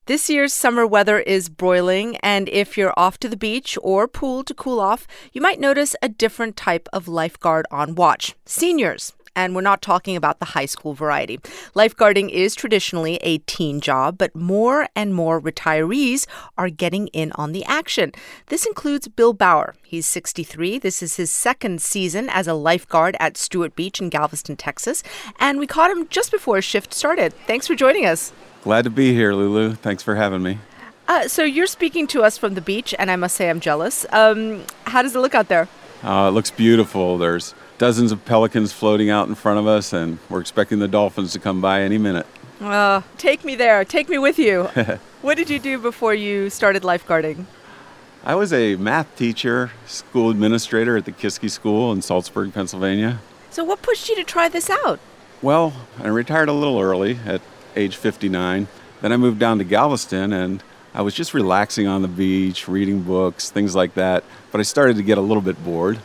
This year's summer weather is broiling, and if you're off to the beach or pool to cool off, you might notice a different type of lifeguard on watch. Seniors. And we're not talking about the high school variety. Lifeguarding is traditionally a teen job, but more and more retirees are getting in on the action. This includes Bill Bauer. He's 63. This is his second season as a lifeguard at Stewart Beach in Galveston, Texas. And we caught him just before his shift started. Thanks for joining us. Glad to be here, Lulu. Thanks for having me. So you're speaking to us from the beach, and I must say I'm jealous. How does it look out there? It looks beautiful. There's dozens of pelicans floating out in front of us, and we're expecting the dolphins to come by any minute. Take me there. Take me with you. What did you do before you started lifeguarding? I was a math teacher, school administrator at the Kiski School in Saltsburg, Pennsylvania. So what pushed you to try this out? Well, I retired a little early at age 59. Then I moved down to Galveston, and I was just relaxing on the beach, reading books, things like that. But I started to get a little bit bored,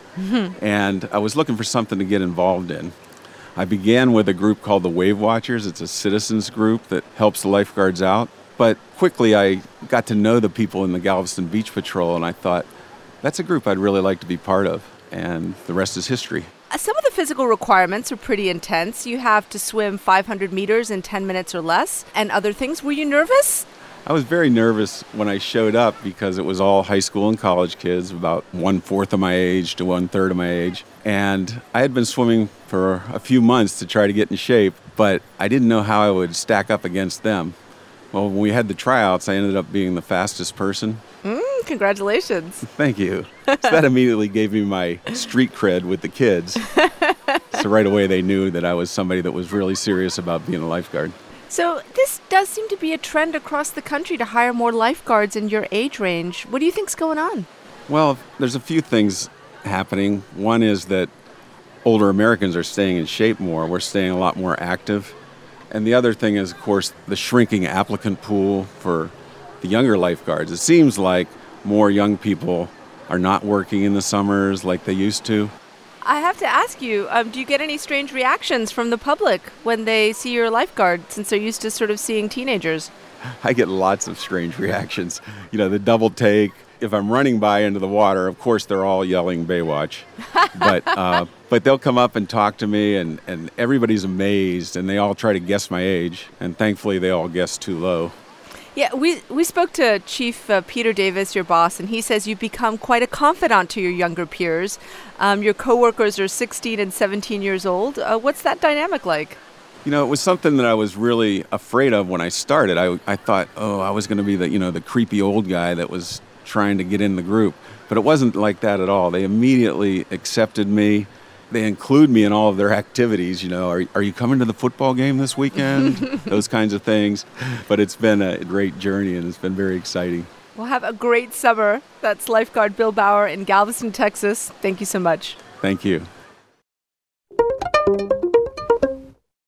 and I was looking for something to get involved in. I began with a group called the Wave Watchers. It's a citizens group that helps the lifeguards out. But quickly I got to know the people in the Galveston Beach Patrol, and I thought, that's a group I'd really like to be part of. And the rest is history. Some of the physical requirements are pretty intense. You have to swim 500 meters in 10 minutes or less, and other things. Were you nervous? I was very nervous when I showed up because it was all high school and college kids, about 1/4 of my age to 1/3 of my age. And I had been swimming for a few months to try to get in shape, but I didn't know how I would stack up against them. Well, when we had the tryouts, I ended up being the fastest person. Congratulations. Thank you. So that immediately gave me my street cred with the kids. So right away they knew that I was somebody that was really serious about being a lifeguard. So this does seem to be a trend across the country to hire more lifeguards in your age range. What do you think's going on? Well, there's a few things happening. One is that older Americans are staying in shape more. We're staying a lot more active. And the other thing is, of course, the shrinking applicant pool for the younger lifeguards. It seems like more young people are not working in the summers like they used to. I have to ask you, do you get any strange reactions from the public when they see your lifeguard, since they're used to sort of seeing teenagers? I get lots of strange reactions. You know, the double take. If I'm running by into the water, of course, they're all yelling Baywatch. But they'll come up and talk to me, and everybody's amazed, and they all try to guess my age. And thankfully, they all guess too low. Yeah, we spoke to Chief Peter Davis, your boss, and he says you've become quite a confidant to your younger peers. Your coworkers are 16 and 17 years old. What's that dynamic like? You know, it was something that I was really afraid of when I started. I thought, I was going to be the creepy old guy that was trying to get in the group. But it wasn't like that at all. They immediately accepted me. They include me in all of their activities. Are you coming to the football game this weekend? Those kinds of things. But it's been a great journey, and it's been very exciting. Well, have a great summer. That's lifeguard Bill Bauer in Galveston, Texas. Thank you so much. Thank you.